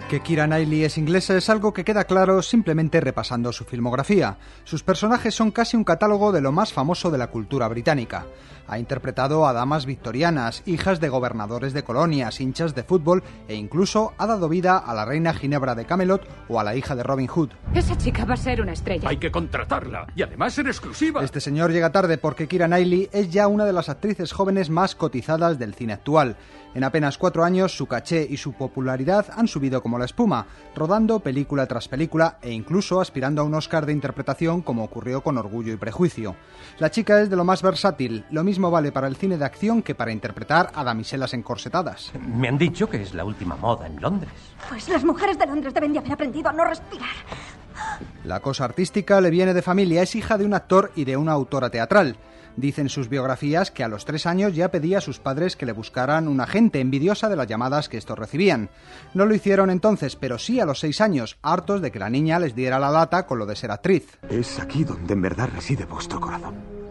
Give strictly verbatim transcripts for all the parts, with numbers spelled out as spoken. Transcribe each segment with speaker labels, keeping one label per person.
Speaker 1: Que Keira Knightley es inglesa es algo que queda claro simplemente repasando su filmografía. Sus personajes son casi un catálogo de lo más famoso de la cultura británica. Ha interpretado a damas victorianas, hijas de gobernadores de colonias, hinchas de fútbol e incluso ha dado vida a la reina Ginebra de Camelot o a la hija de Robin Hood.
Speaker 2: Esa chica va a ser una estrella.
Speaker 3: Hay que contratarla y además en exclusiva.
Speaker 1: Este señor llega tarde porque Keira Knightley es ya una de las actrices jóvenes más cotizadas del cine actual. En apenas cuatro años su caché y su popularidad han subido como la espuma, rodando película tras película e incluso aspirando a un Oscar de interpretación como ocurrió con Orgullo y Prejuicio. La chica es de lo más versátil, lo mismo vale para el cine de acción que para interpretar a damiselas encorsetadas.
Speaker 4: Me han dicho que es la última moda en Londres.
Speaker 5: Pues las mujeres de Londres deben de haber aprendido a no respirar.
Speaker 1: La cosa artística le viene de familia, es hija de un actor y de una autora teatral. Dicen sus biografías que a los tres años ya pedía a sus padres que le buscaran un agente, envidiosa de las llamadas que estos recibían. No lo hicieron entonces, pero sí a los seis años, hartos de que la niña les diera la lata con lo de ser actriz.
Speaker 6: Es aquí donde en verdad reside vuestro corazón.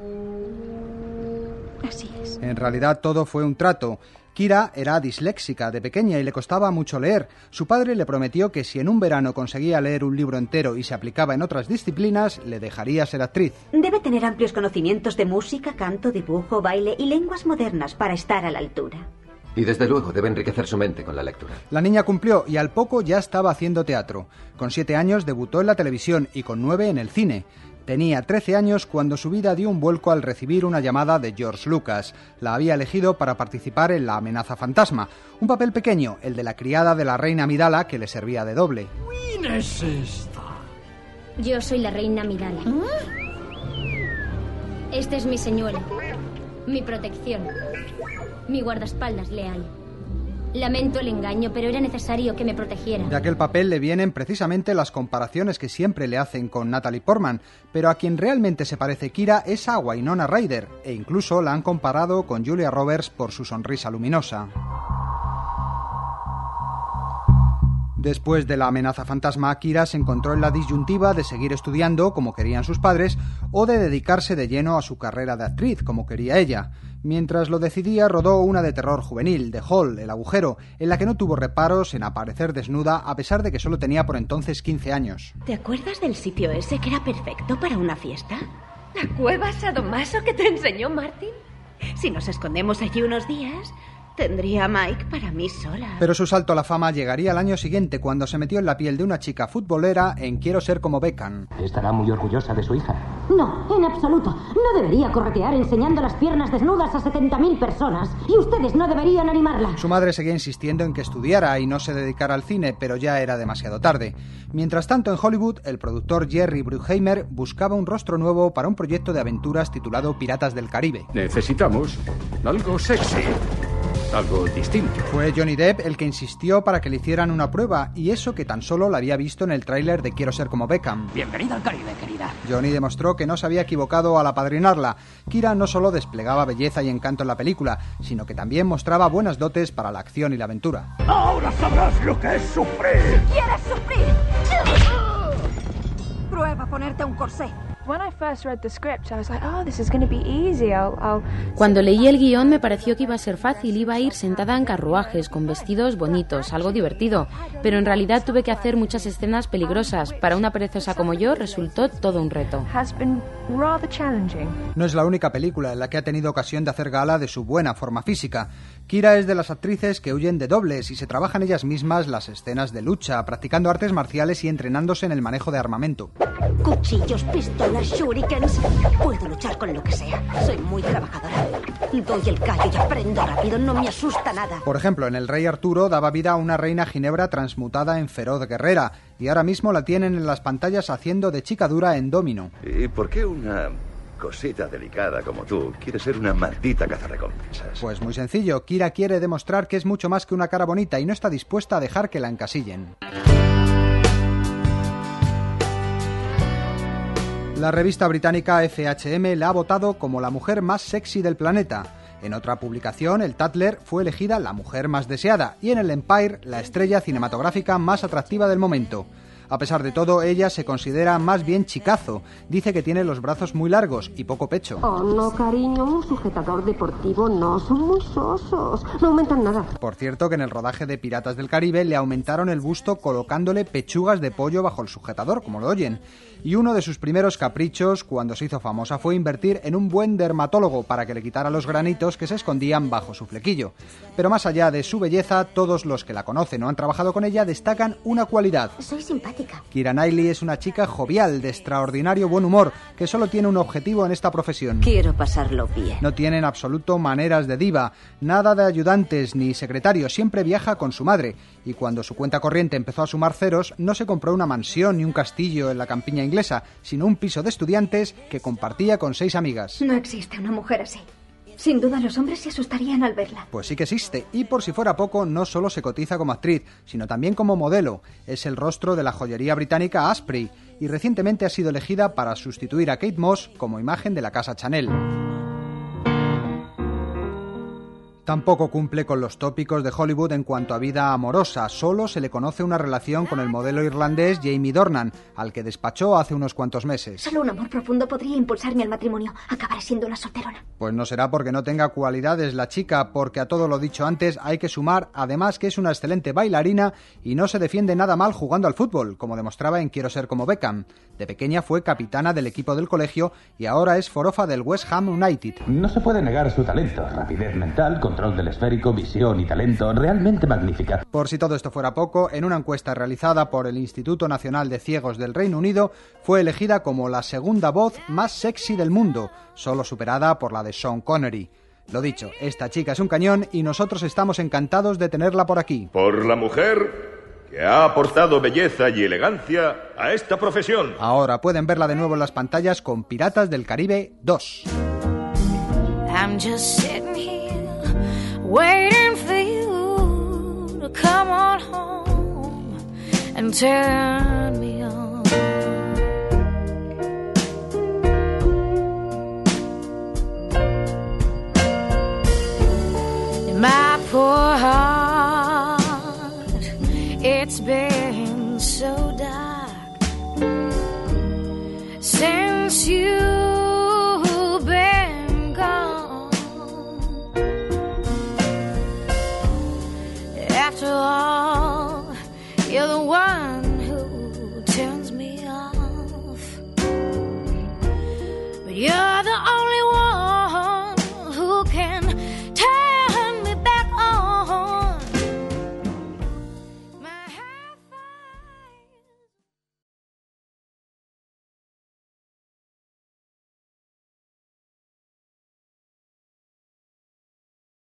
Speaker 5: Así es.
Speaker 1: En realidad todo fue un trato. Keira era disléxica de pequeña y le costaba mucho leer. Su padre le prometió que si en un verano conseguía leer un libro entero y se aplicaba en otras disciplinas, le dejaría ser actriz.
Speaker 7: Debe tener amplios conocimientos de música, canto, dibujo, baile y lenguas modernas para estar a la altura.
Speaker 8: Y desde luego debe enriquecer su mente con la lectura.
Speaker 1: La niña cumplió y al poco ya estaba haciendo teatro. Con siete años debutó en la televisión y con nueve en el cine. Tenía trece años cuando su vida dio un vuelco al recibir una llamada de George Lucas. La había elegido para participar en La amenaza fantasma, un papel pequeño, el de la criada de la reina Amidala, que le servía de doble.
Speaker 3: ¿Quién es esta?
Speaker 9: Yo soy la reina Amidala. Este es mi señuelo, mi protección, mi guardaespaldas leal. Lamento el engaño, pero era necesario que me protegiera.
Speaker 1: De aquel papel le vienen precisamente las comparaciones que siempre le hacen con Natalie Portman, pero a quien realmente se parece Keira es a Winona Ryder, e incluso la han comparado con Julia Roberts por su sonrisa luminosa. Después de La amenaza fantasma, Keira se encontró en la disyuntiva de seguir estudiando, como querían sus padres, o de dedicarse de lleno a su carrera de actriz, como quería ella. Mientras lo decidía, rodó una de terror juvenil, The Hole, El agujero, en la que no tuvo reparos en aparecer desnuda, a pesar de que solo tenía por entonces quince años.
Speaker 7: ¿Te acuerdas del sitio ese que era perfecto para una fiesta?
Speaker 5: ¿La cueva sadomaso que te enseñó Martin?
Speaker 7: Si nos escondemos allí unos días, tendría a Mike para mí sola.
Speaker 1: Pero su salto a la fama llegaría al año siguiente, cuando se metió en la piel de una chica futbolera en Quiero ser como Beckham.
Speaker 4: ¿Estará muy orgullosa de su hija?
Speaker 10: No, en absoluto. No debería corretear enseñando las piernas desnudas a setenta mil personas. Y ustedes no deberían animarla.
Speaker 1: Su madre seguía insistiendo en que estudiara y no se dedicara al cine, pero ya era demasiado tarde. Mientras tanto, en Hollywood, el productor Jerry Bruckheimer buscaba un rostro nuevo para un proyecto de aventuras titulado Piratas del Caribe.
Speaker 3: Necesitamos algo sexy. Algo distinto.
Speaker 1: Fue Johnny Depp el que insistió para que le hicieran una prueba, y eso que tan solo la había visto en el tráiler de Quiero ser como Beckham.
Speaker 4: Bienvenida al Caribe, querida.
Speaker 1: Johnny demostró que no se había equivocado al apadrinarla. Keira no solo desplegaba belleza y encanto en la película, sino que también mostraba buenas dotes para la acción y la aventura.
Speaker 6: ¡Ahora sabrás lo que es sufrir!
Speaker 5: ¿Quieres sufrir? Prueba ponerte un corsé.
Speaker 11: Cuando leí el guión me pareció que iba a ser fácil, iba a ir sentada en carruajes, con vestidos bonitos, algo divertido, pero en realidad tuve que hacer muchas escenas peligrosas. Para una perezosa como yo resultó todo un reto.
Speaker 1: No es la única película en la que ha tenido ocasión de hacer gala de su buena forma física. Keira es de las actrices que huyen de dobles y se trabajan ellas mismas las escenas de lucha, practicando artes marciales y entrenándose en el manejo de armamento.
Speaker 7: Cuchillos, pistolas, shurikens. Puedo luchar con lo que sea. Soy muy trabajadora. Doy el callo y aprendo rápido. No me asusta nada.
Speaker 1: Por ejemplo, en El Rey Arturo daba vida a una reina Ginebra transmutada en feroz guerrera, y ahora mismo la tienen en las pantallas haciendo de chica dura en Domino.
Speaker 6: ¿Y por qué una cosita delicada como tú quiere ser una maldita cazarrecompensas?
Speaker 1: Pues muy sencillo. Keira quiere demostrar que es mucho más que una cara bonita y no está dispuesta a dejar que la encasillen. La revista británica F H M la ha votado como la mujer más sexy del planeta. En otra publicación, el Tatler fue elegida la mujer más deseada y en el Empire la estrella cinematográfica más atractiva del momento. A pesar de todo, ella se considera más bien chicazo. Dice que tiene los brazos muy largos y poco pecho.
Speaker 10: Oh, no, cariño, un sujetador deportivo no, son muy sosos, no aumentan nada.
Speaker 1: Por cierto, que en el rodaje de Piratas del Caribe le aumentaron el busto colocándole pechugas de pollo bajo el sujetador, como lo oyen. Y uno de sus primeros caprichos, cuando se hizo famosa, fue invertir en un buen dermatólogo para que le quitara los granitos que se escondían bajo su flequillo. Pero más allá de su belleza, todos los que la conocen o han trabajado con ella destacan una cualidad.
Speaker 7: Soy simpática.
Speaker 1: Keira Knightley es una chica jovial, de extraordinario buen humor, que solo tiene un objetivo en esta profesión.
Speaker 7: Quiero pasarlo bien.
Speaker 1: No tiene en absoluto maneras de diva, nada de ayudantes ni secretarios, siempre viaja con su madre. Y cuando su cuenta corriente empezó a sumar ceros, no se compró una mansión ni un castillo en la campiña inglesa, sino un piso de estudiantes que compartía con seis amigas.
Speaker 5: No existe una mujer así. Sin duda los hombres se asustarían al verla.
Speaker 1: Pues sí que existe, y por si fuera poco, no solo se cotiza como actriz, sino también como modelo. Es el rostro de la joyería británica Asprey, y recientemente ha sido elegida para sustituir a Kate Moss como imagen de la casa Chanel. Tampoco cumple con los tópicos de Hollywood en cuanto a vida amorosa, solo se le conoce una relación con el modelo irlandés Jamie Dornan, al que despachó hace unos cuantos meses.
Speaker 5: Solo un amor profundo podría impulsarme al matrimonio. Acabaré siendo una solterona.
Speaker 1: Pues no será porque no tenga cualidades la chica, porque a todo lo dicho antes hay que sumar, además, que es una excelente bailarina y no se defiende nada mal jugando al fútbol, como demostraba en Quiero ser como Beckham. De pequeña fue capitana del equipo del colegio y ahora es forofa del West Ham United.
Speaker 12: No se puede negar su talento, rapidez mental, control del esférico, visión y talento realmente magnífica.
Speaker 1: Por si todo esto fuera poco, en una encuesta realizada por el Instituto Nacional de Ciegos del Reino Unido, fue elegida como la segunda voz más sexy del mundo, solo superada por la de Sean Connery. Lo dicho, esta chica es un cañón y nosotros estamos encantados de tenerla por aquí.
Speaker 13: Por la mujer que ha aportado belleza y elegancia a esta profesión.
Speaker 1: Ahora pueden verla de nuevo en las pantallas con Piratas del Caribe dos.
Speaker 14: I'm just sitting here waiting for you to come on home and turn me on. My poor heart, it's been so dark since you've been gone. After all